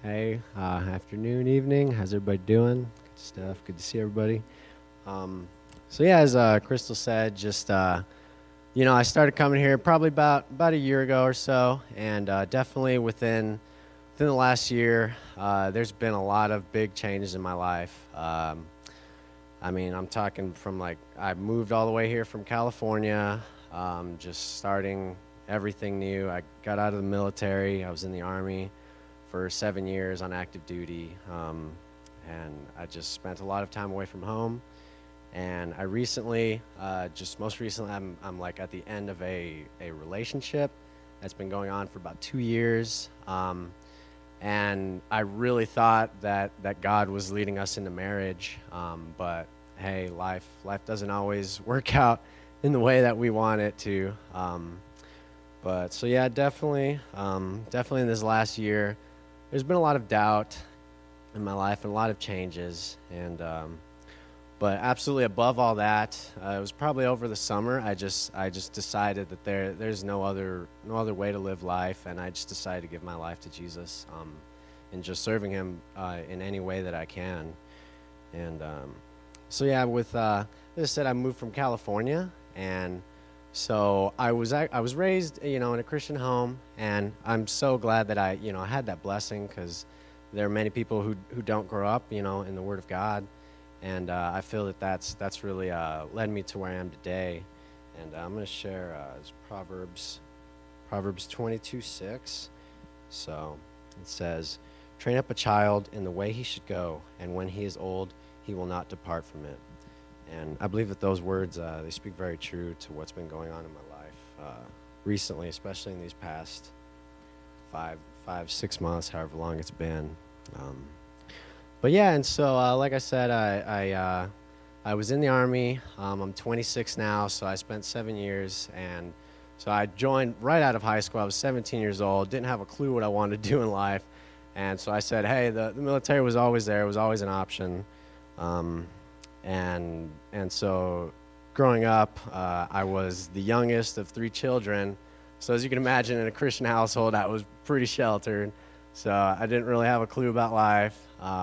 Hey, afternoon, evening. How's everybody doing? Good stuff. Good to see everybody. Um, so yeah, as Crystal said, just I started coming here probably about a year ago or so, and definitely within the last year, there's been a lot of big changes in my life. I'm talking from like I moved all the way here from California, just starting everything new. I got out of the military. I was in the Army for 7 years on active duty, and I just spent a lot of time away from home. And I recently, just most recently, I'm like at the end of a relationship that's been going on for about 2 years. And I really thought that God was leading us into marriage, but hey, life doesn't always work out in the way that we want it to. But so yeah, definitely in this last year, there's been a lot of doubt in my life and a lot of changes, and but absolutely above all that, it was probably over the summer. I just decided that there's no other way to live life, and I just decided to give my life to Jesus, and just serving Him in any way that I can. And so yeah, with as I said, I moved from California, and so I was raised in a Christian home, and I'm so glad that I had that blessing, because there are many people who don't grow up in the Word of God. And I feel that's really led me to where I am today. And I'm going to share Proverbs 22:6. So it says, "Train up a child in the way he should go, and when he is old, he will not depart from it." And I believe that those words they speak very true to what's been going on in my life recently, especially in these past 6 months, however long it's been. But yeah, and so like I said, I was in the Army. I'm 26 now, so I spent 7 years, and so I joined right out of high school. I was 17 years old, didn't have a clue what I wanted to do in life, and so I said, hey, the military was always there, it was always an option, and so growing up, I was the youngest of three children. So as you can imagine, in a Christian household, I was pretty sheltered. So I didn't really have a clue about life.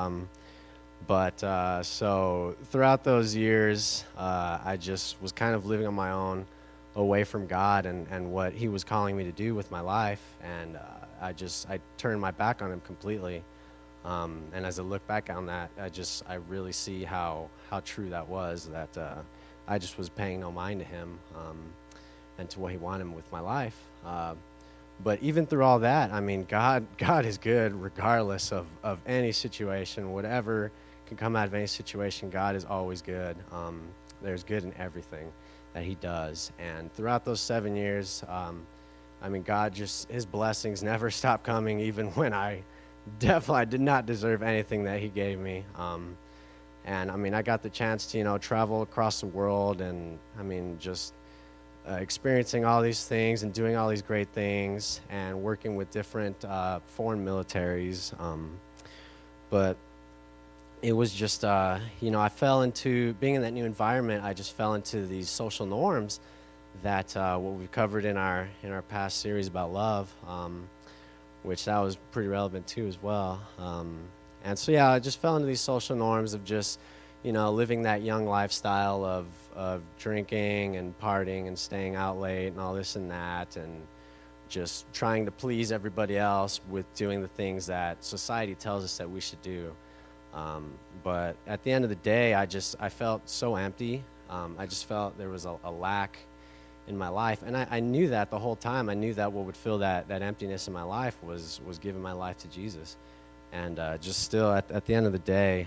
But so throughout those years, I just was kind of living on my own, away from God and what He was calling me to do with my life. And I turned my back on Him completely. And as I look back on that, I really see how true that was, that I just was paying no mind to Him and to what He wanted with my life. But even through all that, I mean, God is good regardless of any situation. Whatever can come out of any situation, God is always good. There's good in everything that He does. And throughout those 7 years, God His blessings never stopped coming, even when I definitely did not deserve anything that He gave me. And I got the chance to, travel across the world, and just experiencing all these things and doing all these great things and working with different foreign militaries. But it was just, I fell into being in that new environment. I just fell into these social norms that what we've covered in our past series about love, which that was pretty relevant too as well. And so, yeah, I just fell into these social norms of just, living that young lifestyle of drinking and partying and staying out late and all this and that, and just trying to please everybody else with doing the things that society tells us that we should do. But at the end of the day, I felt so empty. I just felt there was a lack in my life, and I knew that the whole time. I knew that what would fill that emptiness in my life was giving my life to Jesus. And just still at the end of the day,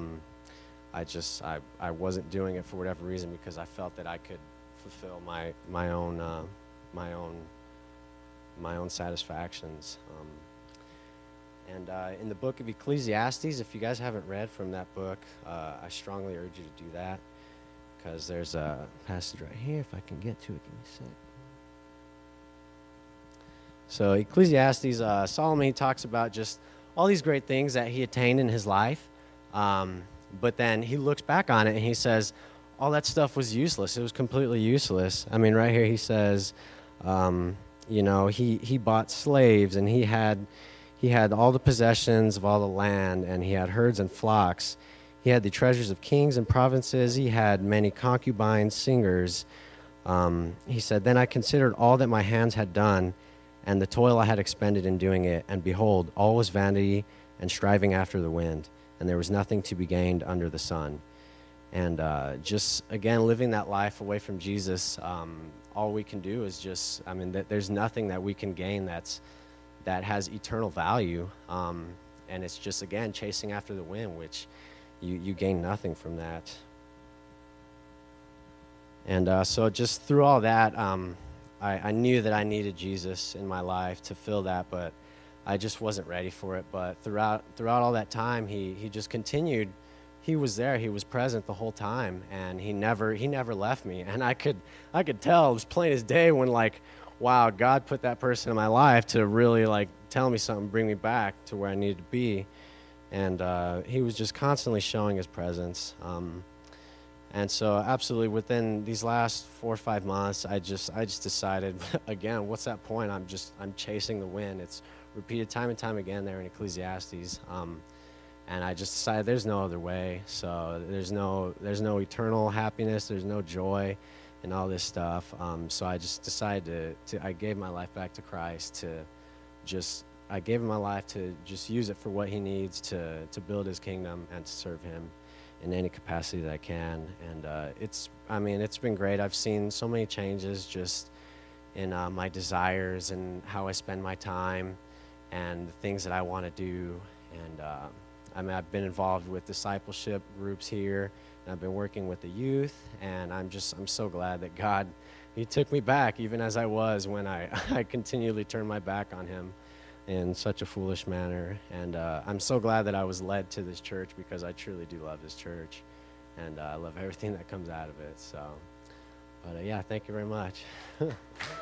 I wasn't doing it for whatever reason, because I felt that I could fulfill my own satisfactions. And in the book of Ecclesiastes, if you guys haven't read from that book, I strongly urge you to do that, because there's a passage right here. If I can get to it, give me a sec. So Ecclesiastes, Solomon, he talks about just all these great things that he attained in his life. But then he looks back on it and he says, all that stuff was useless. It was completely useless. Right here he says, he bought slaves, and he had, He had all the possessions of all the land, and he had herds and flocks. He had the treasures of kings and provinces. He had many concubines, singers. He said, "Then I considered all that my hands had done, and the toil I had expended in doing it, and behold, all was vanity and striving after the wind, and there was nothing to be gained under the sun." And just, again, living that life away from Jesus, all we can do is just, there's nothing that we can gain that has eternal value. And it's just, again, chasing after the wind, which you gain nothing from that. And so just through all that, I knew that I needed Jesus in my life to fill that, but I just wasn't ready for it. But throughout all that time, he just continued. He was there. He was present the whole time, and he never left me. And I could tell, it was plain as day when, like, wow, God put that person in my life to really, like, tell me something, bring me back to where I needed to be. And he was just constantly showing his presence. And so absolutely within these last 4 or 5 months, I just decided, again, what's that point? I'm chasing the wind. It's repeated time and time again there in Ecclesiastes. And I just decided there's no other way. So there's no eternal happiness. There's no joy and all this stuff. So I just decided I gave my life back to Christ I gave him my life to just use it for what he needs to build his kingdom and to serve him in any capacity that I can. And it's been great. I've seen so many changes just in my desires and how I spend my time and the things that I want to do. And I've been involved with discipleship groups here, and I've been working with the youth, and I'm so glad that God, he took me back even as I was when I continually turned my back on him in such a foolish manner. And I'm so glad that I was led to this church, because I truly do love this church, and I love everything that comes out of it. So, but yeah, thank you very much.